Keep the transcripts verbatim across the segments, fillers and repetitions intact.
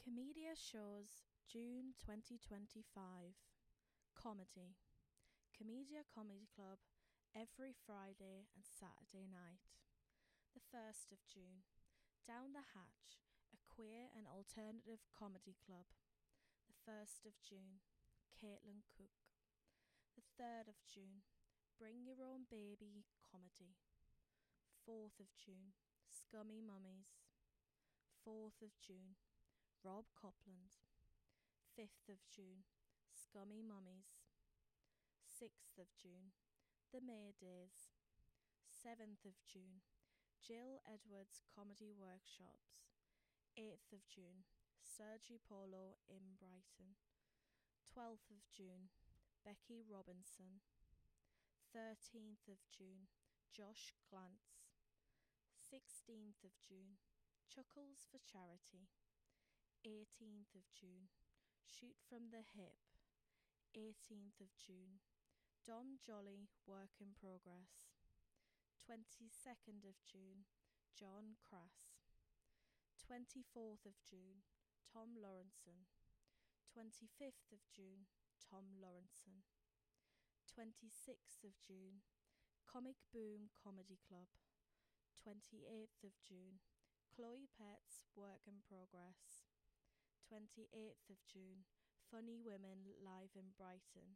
Comedia shows June twenty twenty-five. Comedy. Comedia Comedy Club every Friday and Saturday night. The first of June. Down the Hatch, a queer and alternative comedy club. The first of June. Caitlin Cook. The third of June. Bring Your Own Baby comedy. fourth of June. Scummy Mummies. fourth of June. Rob Copland. fifth of June. Scummy Mummies. sixth of June. The Maydays. seventh of June. Jill Edwards Comedy Workshops. eighth of June. Sergi Polo in Brighton. twelfth of June. Becky Robinson. thirteenth of June. Josh Glantz. sixteenth of June. Chuckles for Charity. eighteenth of June. Shoot from the Hip. eighteenth of June. Dom Jolly Work in Progress. twenty-second of June. John Crass. twenty-fourth of June. Tom Lawrenson. twenty-fifth of June. Tom Lawrenson. twenty-sixth of June. Comic Boom Comedy Club. twenty-eighth of June. Chloe Petts Work in Progress. twenty-eighth of June. Funny Women Live in Brighton.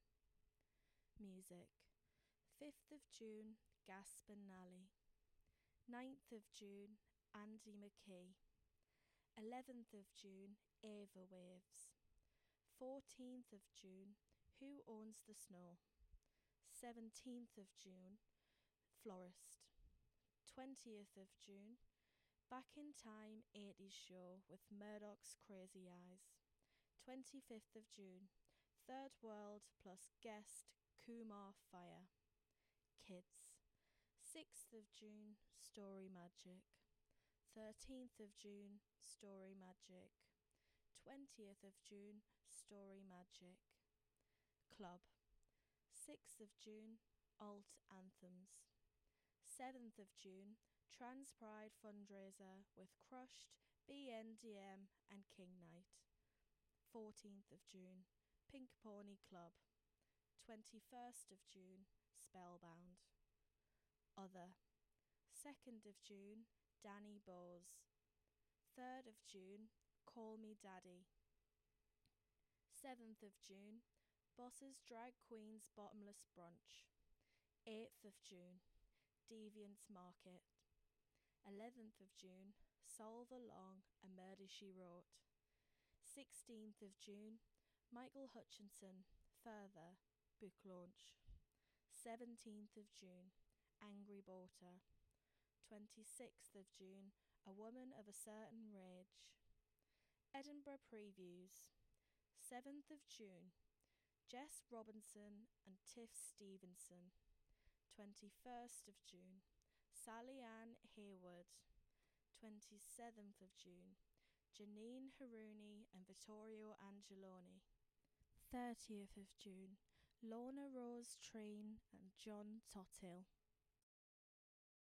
Music. fifth of June. Gasp and Nally. ninth of June. Andy McKee. eleventh of June. Ava Waves. fourteenth of June. Who Owns the Snow? seventeenth of June. Florist. twentieth of June. Back in Time eighties Show with Murdoch's Crazy Eyes. twenty-fifth of June. Third World plus guest Kumar Fire. Kids. sixth of June. Story Magic. thirteenth of June. Story Magic. twentieth of June. Story Magic. Club. sixth of June. Alt Anthems. seventh of June. Trans Pride fundraiser with Crushed, B N D M and King Knight. fourteenth of June. Pink Pony Club. twenty-first of June. Spellbound. Other. second of June. Danny Bowes. third of June. Call Me Daddy. seventh of June. Boss's Drag Queens Bottomless Brunch. eighth of June. Deviants Market. eleventh of June. Solve Along, A Murder She Wrote. sixteenth of June. Michael Hutchinson, Further, book launch. seventeenth of June. Angry Boater. twenty-sixth of June. A Woman of a Certain Rage. Edinburgh Previews. seventh of June. Jess Robinson and Tiff Stevenson. twenty-first of June. Sally Ann Hayward. twenty-seventh of June. Janine Haruni and Vittorio Angeloni. thirtieth of June. Lorna Rose Treen and John Tothill.